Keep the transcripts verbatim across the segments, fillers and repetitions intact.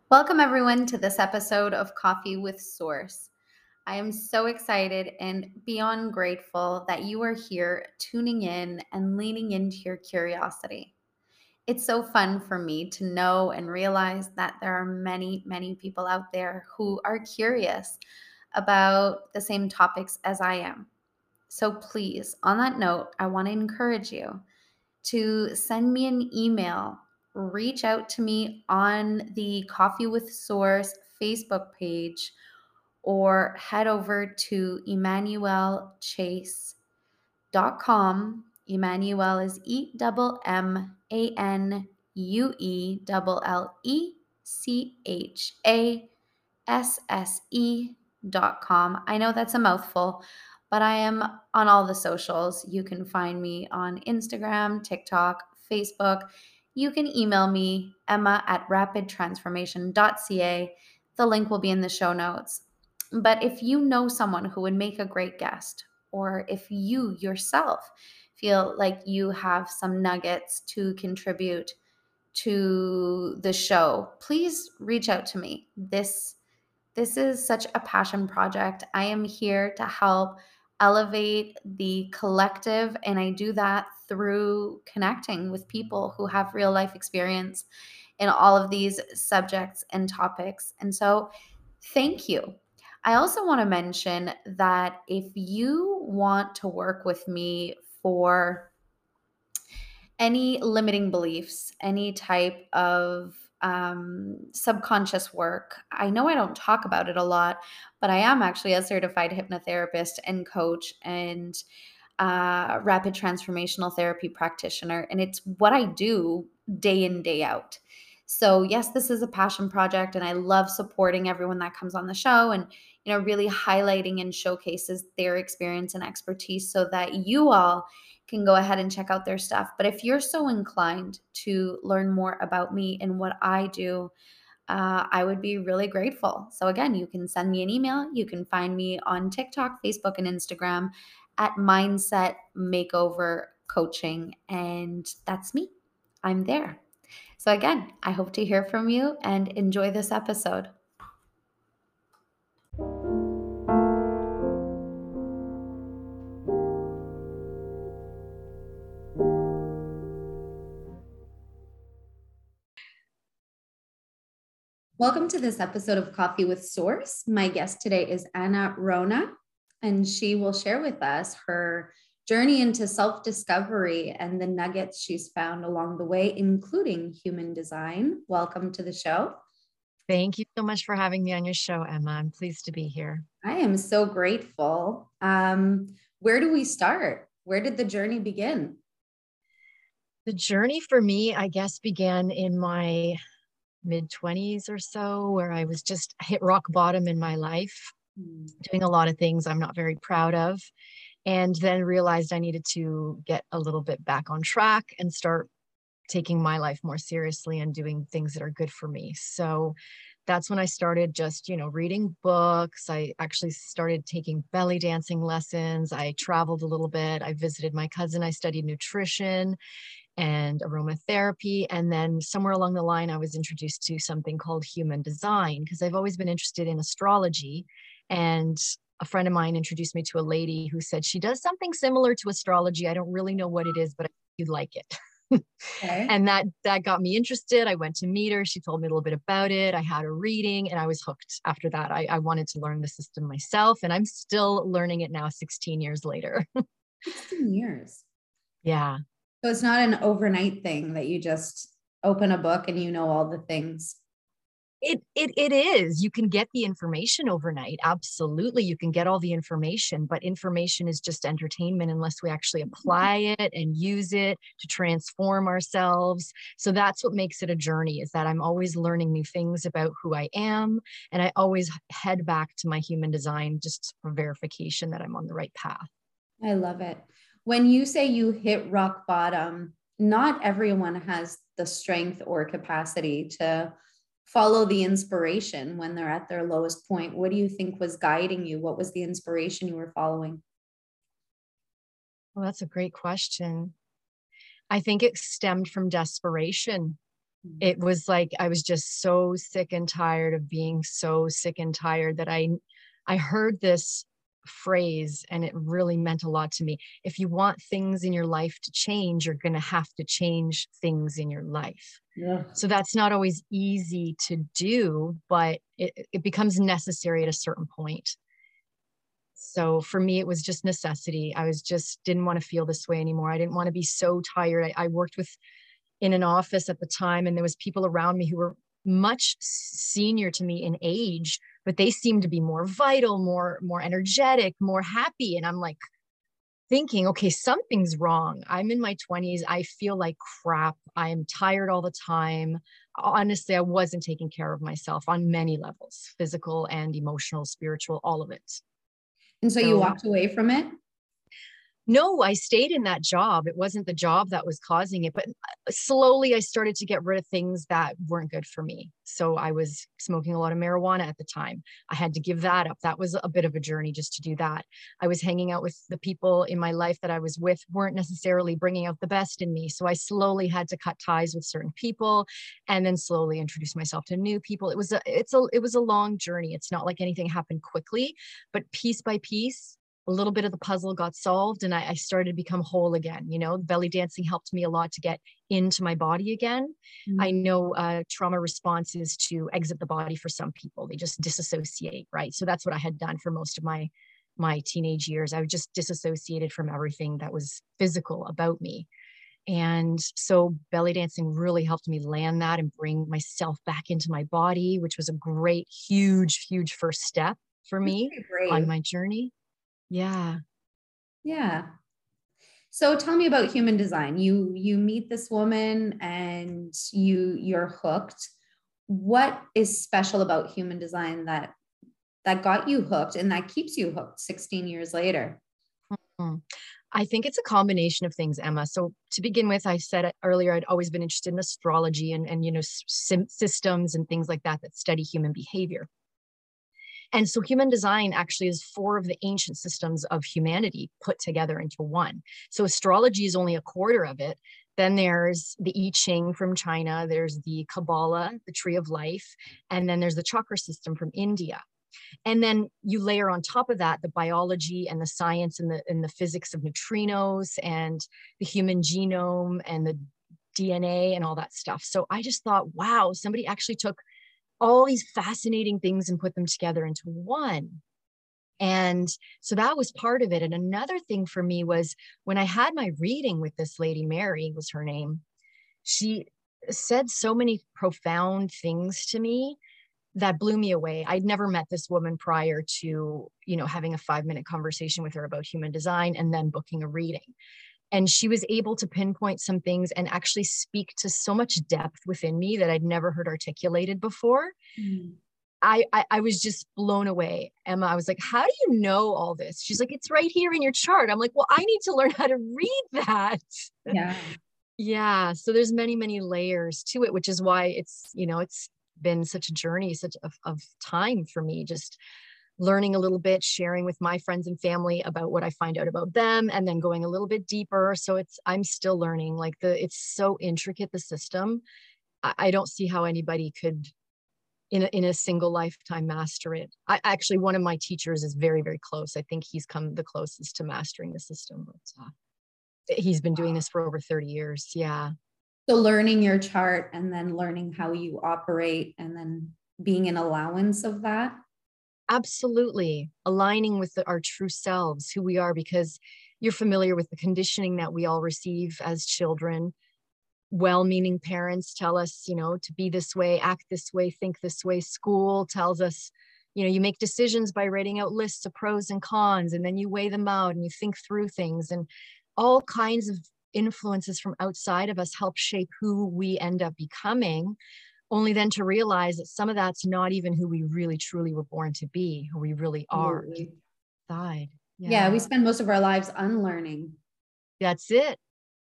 Welcome, everyone, to this episode of Coffee with Source. I am so excited and beyond grateful that you are here tuning in and leaning into your curiosity. It's so fun for me to know and realize that there are many, many people out there who are curious about the same topics as I am. So, please, on that note, I want to encourage you to send me an email, reach out to me on the Coffee with Source Facebook page, or head over to emmanuel chase dot com. Emmanuel is E M M A N U E L L E C H A S S E dot com. I know that's a mouthful, but I am on all the socials. You can find me on Instagram, TikTok, Facebook. You can email me, Emma at rapid transformation dot c a. The link will be in the show notes. But if you know someone who would make a great guest, or if you yourself feel like you have some nuggets to contribute to the show, please reach out to me. This this is such a passion project. I am here to help elevate the collective, and I do that through connecting with people who have real life experience in all of these subjects and topics. And so, thank you. I also want to mention that if you want to work with me for any limiting beliefs, any type of um, subconscious work. I know I don't talk about it a lot, but I am actually a certified hypnotherapist and coach and uh, rapid transformational therapy practitioner. And it's what I do day in, day out. So, yes, this is a passion project, and I love supporting everyone that comes on the show and, you know, really highlighting and showcases their experience and expertise so that you all can go ahead and check out their stuff. But if you're so inclined to learn more about me and what I do, uh, I would be really grateful. So, again, you can send me an email. You can find me on TikTok, Facebook, and Instagram at Mindset Makeover Coaching. And that's me. I'm there. So, again, I hope to hear from you and enjoy this episode. Welcome to this episode of Coffee with Source. My guest today is Anna Rona, and she will share with us her journey into self discovery and the nuggets she's found along the way, including human design. Welcome to the show. Thank you so much for having me on your show, Emma. I'm pleased to be here. I am so grateful. Um, where do we start? Where did the journey begin? The journey for me, I guess, began in my mid twenties or so, where I was just hit rock bottom in my life, Hmm. doing a lot of things I'm not very proud of, and then realized I needed to get a little bit back on track and start taking my life more seriously and doing things that are good for me. So that's when I started just, you know, reading books. I actually started taking belly dancing lessons. I traveled a little bit. I visited my cousin. I studied nutrition and aromatherapy. And then somewhere along the line, I was introduced to something called human design because I've always been interested in astrology. And a friend of mine introduced me to a lady who said she does something similar to astrology. I don't really know what it is, but you'd like it. Okay. And that that got me interested. I went to meet her. She told me a little bit about it. I had a reading and I was hooked. After that, I, I wanted to learn the system myself, and I'm still learning it now sixteen years later. sixteen years. Yeah. So it's not an overnight thing that you just open a book and you know all the things. It it it is. You can get the information overnight. Absolutely. You can get all the information, but information is just entertainment unless we actually apply it and use it to transform ourselves. So that's what makes it a journey, is that I'm always learning new things about who I am, and I always head back to my human design just for verification that I'm on the right path. I love it. When you say you hit rock bottom, not everyone has the strength or capacity to follow the inspiration when they're at their lowest point. What do you think was guiding you? What was the inspiration you were following? Well, that's a great question. I think it stemmed from desperation. Mm. It was like I was just so sick and tired of being so sick and tired that I I heard this phrase and it really meant a lot to me. If you want things in your life to change, you're going to have to change things in your life. Yeah. So that's not always easy to do, but it, it becomes necessary at a certain point. So for me, it was just necessity. I was just didn't want to feel this way anymore. I didn't want to be so tired. I, I worked with in an office at the time, and there was people around me who were much senior to me in age, but they seemed to be more vital, more more energetic, more happy. And I'm like thinking, okay, something's wrong. I'm in my twenties. I feel like crap. I am tired all the time. Honestly, I wasn't taking care of myself on many levels, physical and emotional, spiritual, all of it. And so you So walked away from it? no, I stayed in that job. It wasn't the job that was causing it, but uh, slowly I started to get rid of things that weren't good for me. So I was smoking a lot of marijuana at the time. I had to give that up. That was a bit of a journey just to do that. I was hanging out with the people in my life that I was with weren't necessarily bringing out the best in me. So I slowly had to cut ties with certain people and then slowly introduce myself to new people. It was a it's a it was a long journey. It's not like anything happened quickly, but piece by piece a little bit of the puzzle got solved and I, I started to become whole again. You know, belly dancing helped me a lot to get into my body again. I Mm. know uh, trauma response is to exit the body for some people. They just disassociate, right? So that's what I had done for most of my my teenage years. I was just disassociated from everything that was physical about me. And so belly dancing really helped me land that and bring myself back into my body, which was a great, huge, huge first step for That's me pretty on brave. my journey. Yeah. Yeah. So tell me about human design. You you meet this woman and you you're hooked. What is special about human design that that got you hooked and that keeps you hooked sixteen years later? Mm. I think it's a combination of things, Emma. So to begin with, I said it earlier, I'd always been interested in astrology and, and you know, sim- systems and things like that that study human behavior. And so human design actually is four of the ancient systems of humanity put together into one. So astrology is only a quarter of it. Then there's the I Ching from China, there's the Kabbalah, the tree of life, and then there's the chakra system from India. And then you layer on top of that the biology and the science and the and the physics of neutrinos and the human genome and the D N A and all that stuff. So I just thought, wow, somebody actually took all these fascinating things and put them together into one. And so that was part of it. And another thing for me was when I had my reading with this lady, Mary was her name, she said so many profound things to me that blew me away. I'd never met this woman prior to, you know, having a five minute conversation with her about human design and then booking a reading. And she was able to pinpoint some things and actually speak to so much depth within me that I'd never heard articulated before. Mm. I, I I was just blown away. Emma, I was like, how do you know all this? She's like, it's right here in your chart. I'm like, well, I need to learn how to read that. Yeah. Yeah. So there's many, many layers to it, which is why it's, you know, it's been such a journey, such of, of time for me, just learning a little bit, sharing with my friends and family about what I find out about them, and then going a little bit deeper. So it's, I'm still learning like the, it's so intricate, the system. I, I don't see how anybody could in a, in a single lifetime master it. I actually, one of my teachers is very, very close. I think he's come the closest to mastering the system. But, uh, he's been doing this for over thirty years. Yeah. So learning your chart and then learning how you operate and then being an allowance of that. Absolutely. Aligning with the, our true selves, who we are, because you're familiar with the conditioning that we all receive as children. Well-meaning parents tell us, you know, to be this way, act this way, think this way. School tells us, you know, you make decisions by writing out lists of pros and cons, and then you weigh them out and you think through things. And all kinds of influences from outside of us help shape who we end up becoming, only then to realize that some of that's not even who we really truly were born to be, who we really are Absolutely. inside. Yeah, Yeah, we spend most of our lives unlearning. that's it.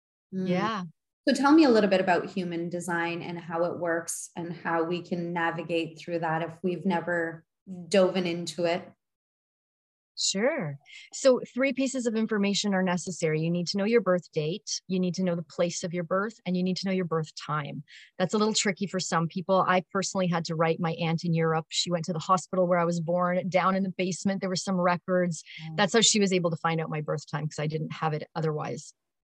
Mm. Yeah. So tell me a little bit about human design and how it works and how we can navigate through that if we've never dove into it. Sure. So three pieces of information are necessary. You need to know your birth date, you need to know the place of your birth, and you need to know your birth time. That's a little tricky for some people. I personally had to write my aunt in Europe. She went to the hospital where I was born. Down in the basement, there were some records. Mm. That's how she was able to find out my birth time because I didn't have it otherwise.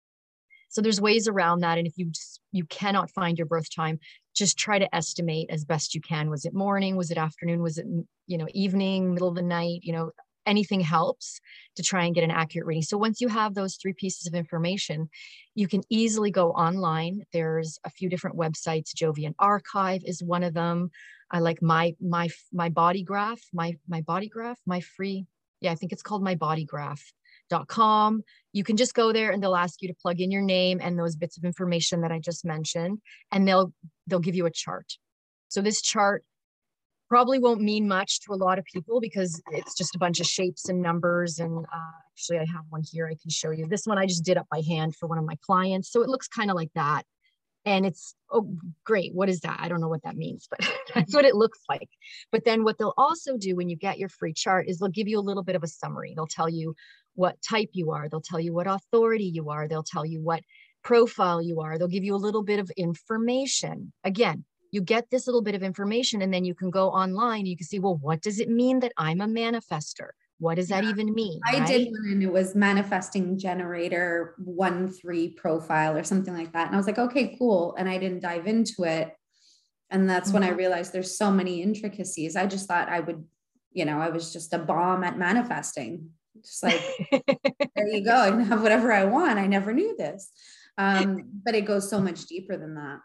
So there's ways around that. And if you just, you cannot find your birth time, just try to estimate as best you can. Was it morning? Was it afternoon? Was it, you know, evening, middle of the night? You know, anything helps to try and get an accurate reading. So once you have those three pieces of information, you can easily go online. There's a few different websites. Jovian Archive is one of them. I like my my my body graph, my my body graph, my free. Yeah, I think it's called my body graph dot com. You can just go there and they'll ask you to plug in your name and those bits of information that I just mentioned, and they'll they'll give you a chart. So this chart probably won't mean much to a lot of people because it's just a bunch of shapes and numbers. And uh, actually, I have one here I can show you. This one I just did up by hand for one of my clients. So it looks kind of like that. And it's, oh, great. What is that? I don't know what that means, but that's what it looks like. But then what they'll also do when you get your free chart is they'll give you a little bit of a summary. They'll tell you what type you are. They'll tell you what authority you are. They'll tell you what profile you are. They'll give you a little bit of information. Again, you get this little bit of information and then you can go online. You can see, well, what does it mean that I'm a manifester? What does that Yeah. even mean? I right? did one and it was manifesting generator one three profile or something like that. And I was like, okay, cool. And I didn't dive into it. And that's when I realized there's so many intricacies. I just thought I would, you know, I was just a bomb at manifesting. Just like, there you go. I can have whatever I want. I never knew this. Um, but it goes so much deeper than that.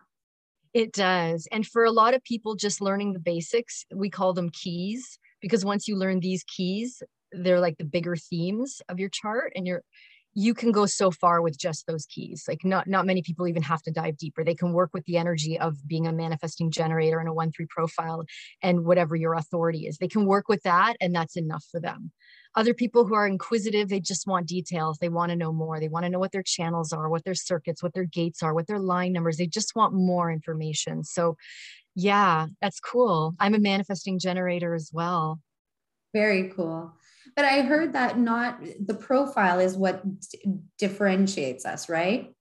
It does. And for a lot of people, just learning the basics, we call them keys, because once you learn these keys, they're like the bigger themes of your chart, and you're you can go so far with just those keys. Like not not many people even have to dive deeper. They can work with the energy of being a manifesting generator and a one three profile and whatever your authority is. They can work with that and that's enough for them. Other people who are inquisitive, they just want details. They want to know more. They want to know what their channels are, what their circuits, what their gates are, what their line numbers. They just want more information. So yeah, that's cool. I'm a manifesting generator as well. Very cool. But I heard that not the profile is what d- differentiates us, right?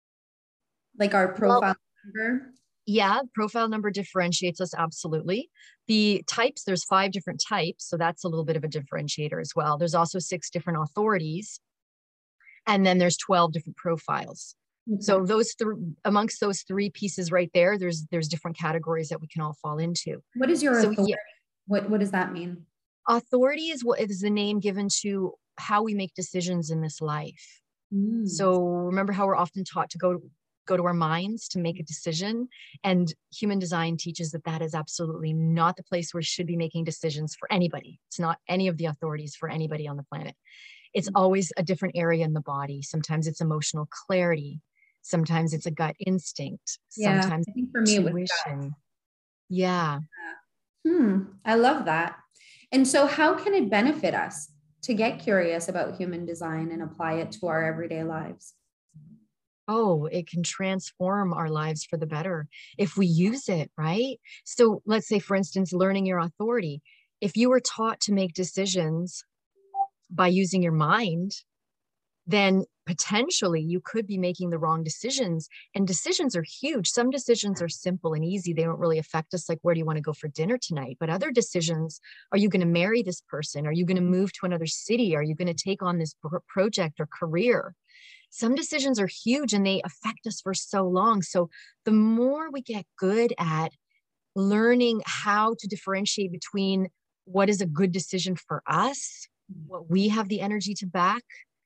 Like our Well, profile number. yeah, profile number differentiates us absolutely. The types, there's five different types, so that's a little bit of a differentiator as well. There's also six different authorities, and then there's twelve different profiles. Okay. So those three, amongst those three pieces right there, there's there's different categories that we can all fall into. What is your So authority? yeah, What what does that mean? authority is what is the name given to how we make decisions in this life. Mm. So remember how we're often taught to go go to our minds to make a decision, and human design teaches that that is absolutely not the place where we should be making decisions for anybody. It's not any of the authorities for anybody on the planet. It's always a different area in the body. Sometimes it's emotional clarity. Sometimes it's a gut instinct. Yeah, Sometimes I think for me it was intuition. gut. Yeah. Hmm, I love that. And so how can it benefit us to get curious about human design and apply it to our everyday lives? Oh, it can transform our lives for the better if we use it, right? So let's say, for instance, learning your authority. If you were taught to make decisions by using your mind, then potentially you could be making the wrong decisions. And decisions are huge. Some decisions are simple and easy. They don't really affect us, like, where do you want to go for dinner tonight? But other decisions, are you going to marry this person? Are you going to move to another city? Are you going to take on this pro- project or career? Some decisions are huge and they affect us for so long. So the more we get good at learning how to differentiate between what is a good decision for us, what we have the energy to back,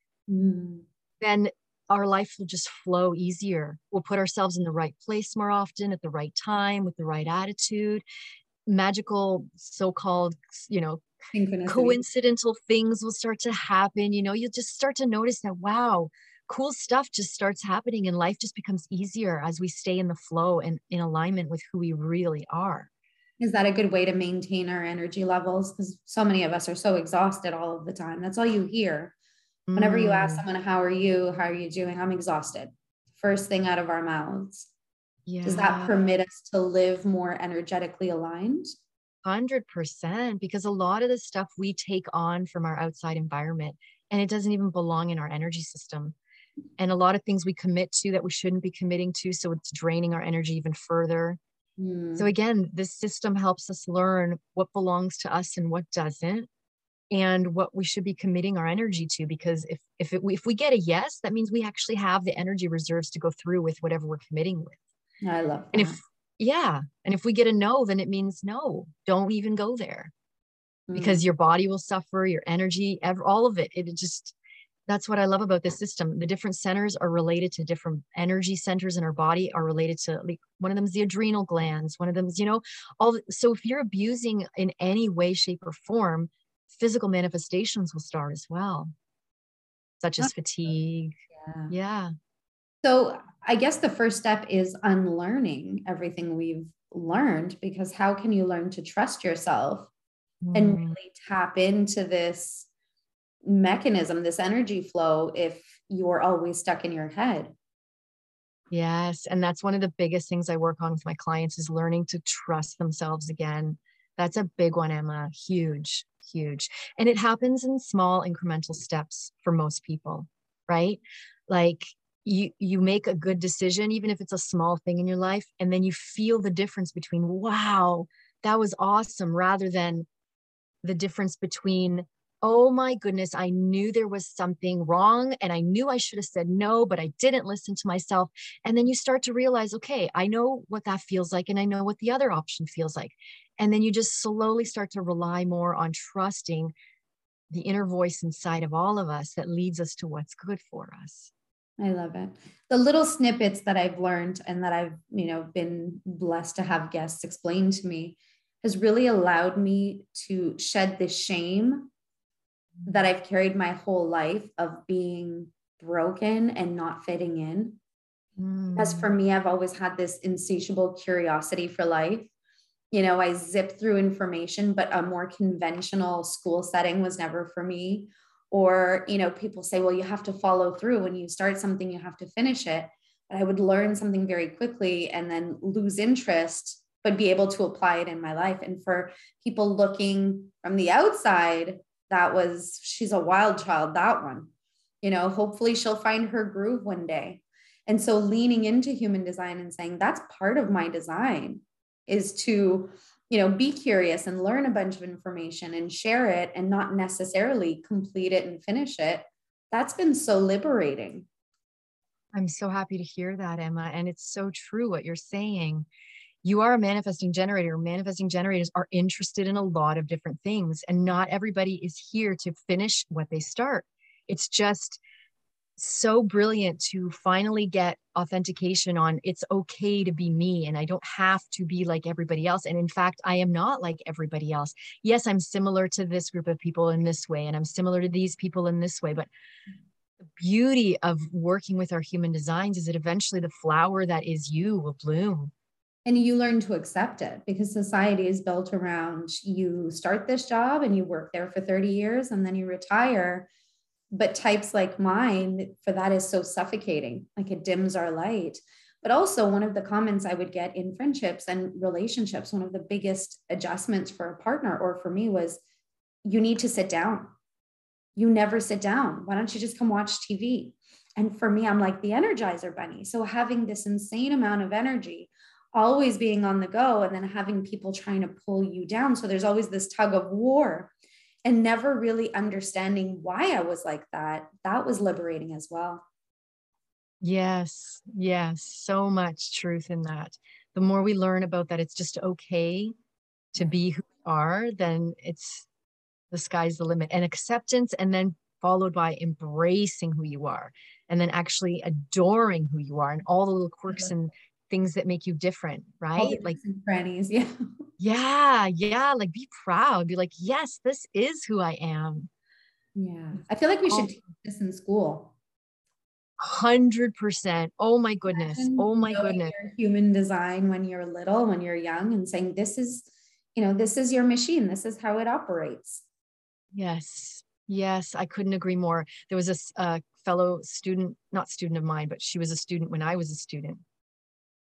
Mm. then our life will just flow easier. We'll put ourselves in the right place more often, at the right time, with the right attitude. Magical, so-called, you know, Synchronicity. coincidental things will start to happen. You know, you'll just start to notice that, wow, cool stuff just starts happening and life just becomes easier as we stay in the flow and in alignment with who we really are. Is that a good way to maintain our energy levels? Because so many of us are so exhausted all of the time. That's all you hear. Whenever you ask Mm, someone, how are you? How are you doing? I'm exhausted. First thing out of our mouths. Does that yeah. permit us to live more energetically aligned? one hundred percent, because a lot of the stuff we take on from our outside environment, and it doesn't even belong in our energy system. And a lot of things we commit to that we shouldn't be committing to, so it's draining our energy even further. So Mm, again, this system helps us learn what belongs to us and what doesn't, and what we should be committing our energy to. Because if if it, if we get a yes, that means we actually have the energy reserves to go through with whatever we're committing with. I love And that. if yeah, and if we get a no, then it means no, don't even go there, Mm. because your body will suffer, your energy, ev- all of it. It just, that's what I love about this system. The different centers are related to different energy centers in our body, are related to, like, one of them is the adrenal glands, one of them is, you know, all. So if you're abusing in any way, shape, or form, physical manifestations will start as well, such Oh, as fatigue. yeah. Yeah. So I guess the first step is unlearning everything we've learned, because how can you learn to trust yourself and Mm. really tap into this mechanism, this energy flow, if you're always stuck in your head? Yes. And that's one of the biggest things I work on with my clients, is learning to trust themselves again. That's a big one, Emma. Huge, huge. And it happens in small incremental steps for most people, right? Like, you you make a good decision, even if it's a small thing in your life, and then you feel the difference between, wow, that was awesome, rather than the difference between, oh my goodness, I knew there was something wrong and I knew I should have said no, but I didn't listen to myself. And then you start to realize, okay, I know what that feels like and I know what the other option feels like. And then you just slowly start to rely more on trusting the inner voice inside of all of us that leads us to what's good for us. I love it. The little snippets that I've learned and that I've, you know, been blessed to have guests explain to me has really allowed me to shed the shame that I've carried my whole life of being broken and not fitting in. Because for Mm. me, I've always had this insatiable curiosity for life. You know, I zip through information, but a more conventional school setting was never for me. Or, you know, people say, well, you have to follow through. When you start something, you have to finish it. But I would learn something very quickly and then lose interest, but be able to apply it in my life. And for people looking from the outside, that was, she's a wild child, that one. You know, hopefully she'll find her groove one day. And so leaning into human design and saying, that's part of my design, is to, you know, be curious and learn a bunch of information and share it and not necessarily complete it and finish it. That's been so liberating. I'm so happy to hear that, Emma. And it's so true what you're saying. You are a manifesting generator. Manifesting generators are interested in a lot of different things, and not everybody is here to finish what they start. It's just so brilliant to finally get authentication on, it's okay to be me and I don't have to be like everybody else. And in fact, I am not like everybody else. Yes, I'm similar to this group of people in this way, and I'm similar to these people in this way. But the beauty of working with our human designs is that eventually the flower that is you will bloom. And you learn to accept it, because society is built around, you start this job and you work there for thirty years and then you retire. But types like mine, for that is so suffocating, like it dims our light. But also, one of the comments I would get in friendships and relationships, one of the biggest adjustments for a partner or for me was, you need to sit down. You never sit down. Why don't you just come watch T V? And for me, I'm like the Energizer Bunny. So having this insane amount of energy, always being on the go, and then having people trying to pull you down. So there's always this tug of war, and never really understanding why I was like that. That was liberating as well. Yes, yes, so much truth in that. The more we learn about that, it's just okay to Yeah. be who we are, then it's the sky's the limit. And acceptance, and then followed by embracing who you are, and then actually adoring who you are and all the little quirks and things that make you different, All the right? Like, nooks and crannies. Yeah. yeah, yeah, like be proud, be like, yes, this is who I am. Yeah. I feel like we should Oh, teach this in school. one hundred percent. Oh my goodness. Imagine Oh my knowing goodness. your human design when you're little, when you're young, and saying, this is, you know, this is your machine. This is how it operates. Yes. Yes, I couldn't agree more. There was a s- a fellow student, not student of mine, but she was a student when I was a student.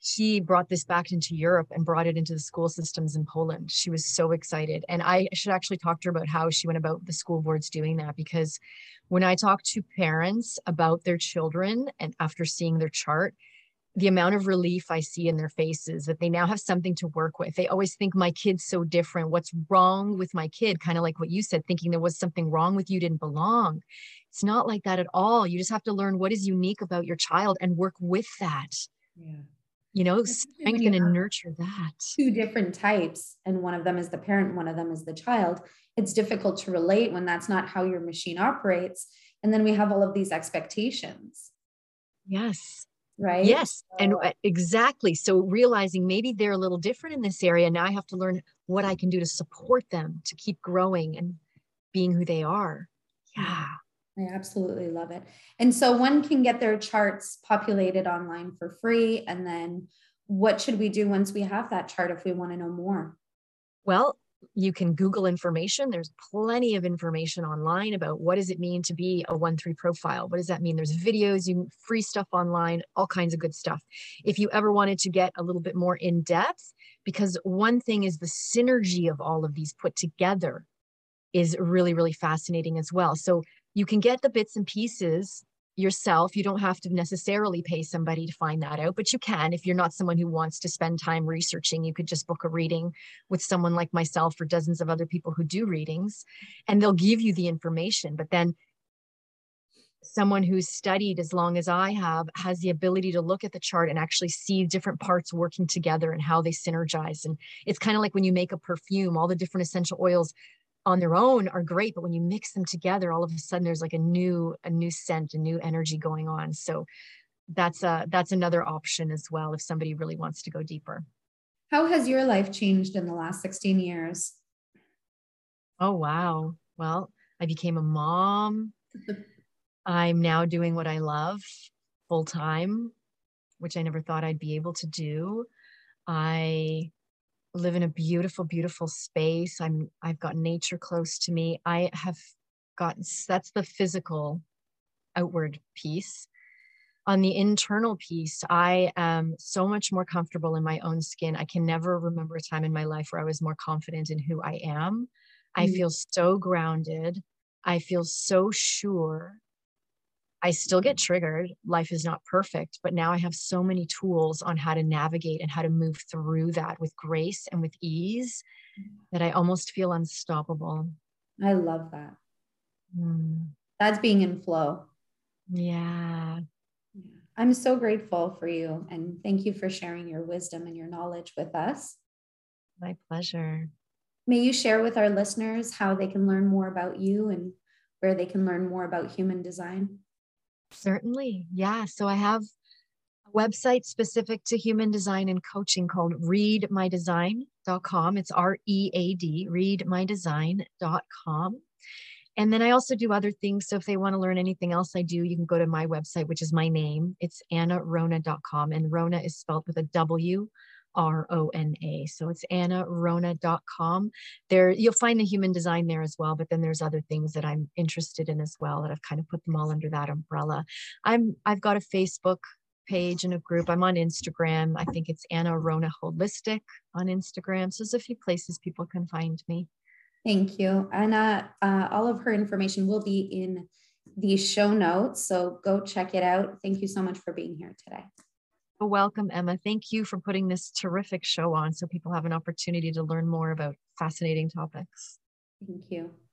he brought this back into Europe and brought it into the school systems in Poland. She was so excited. And I should actually talk to her about how she went about the school boards doing that, because when I talk to parents about their children and after seeing their chart, the amount of relief I see in their faces that they now have something to work with. They always think my kid's so different. What's wrong with my kid? Kind of like what you said, thinking there was something wrong with you, didn't belong. It's not like that at all. You just have to learn what is unique about your child and work with that. Yeah. You know, Especially when you strengthen and have nurture that. two different types, and one of them is the parent, one of them is the child. It's difficult to relate when that's not how your machine operates. And then we have all of these expectations. Yes. Right? Yes. And uh, exactly. So realizing maybe they're a little different in this area. Now I have to learn what I can do to support them to keep growing and being who they are. Yeah. I absolutely love it. And so one can get their charts populated online for free. And then what should we do once we have that chart if we want to know more? Well, you can Google information. There's plenty of information online about what does it mean to be a one three profile. What does that mean? There's videos, you free stuff online, all kinds of good stuff. If you ever wanted to get a little bit more in depth, because one thing is the synergy of all of these put together is really, really fascinating as well. So you can get the bits and pieces yourself. You don't have to necessarily pay somebody to find that out, but you can. If you're not someone who wants to spend time researching, you could just book a reading with someone like myself or dozens of other people who do readings, and they'll give you the information. But then someone who's studied as long as I have has the ability to look at the chart and actually see different parts working together and how they synergize. And it's kind of like when you make a perfume, all the different essential oils on their own are great, but when you mix them together, all of a sudden there's like a new, a new scent, a new energy going on. So that's a, that's another option as well if somebody really wants to go deeper. How has your life changed in the last sixteen years? Oh, wow. Well, I became a mom. I'm now doing what I love full time, which I never thought I'd be able to do. I live in a beautiful, beautiful space. I'm, I've got nature close to me. I have gotten, that's the physical outward piece. On the internal piece, I am so much more comfortable in my own skin. I can never remember a time in my life where I was more confident in who I am. I feel so grounded. I feel so sure. I still get triggered. Life is not perfect, but now I have so many tools on how to navigate and how to move through that with grace and with ease that I almost feel unstoppable. I love that. Mm. That's being in flow. Yeah. I'm so grateful for you, and thank you for sharing your wisdom and your knowledge with us. My pleasure. May you share with our listeners how they can learn more about you and where they can learn more about human design. Certainly. Yeah. So I have a website specific to human design and coaching called read my design dot com. It's R E A D, read my design dot com. And then I also do other things. So if they want to learn anything else I do, you can go to my website, which is my name. It's anna rona dot com. And Rona is spelled with a W R O N A. So it's anna rona dot com. There, you'll find the human design there as well, but then there's other things that I'm interested in as well that I've kind of put them all under that umbrella. I'm, I've got a Facebook page and a group. I'm on Instagram. I think it's Anna Rona Holistic on Instagram. So there's a few places people can find me. Thank you. Anna, uh, all of her information will be in the show notes. So go check it out. Thank you so much for being here today. Welcome, Emma. Thank you for putting this terrific show on so people have an opportunity to learn more about fascinating topics. Thank you.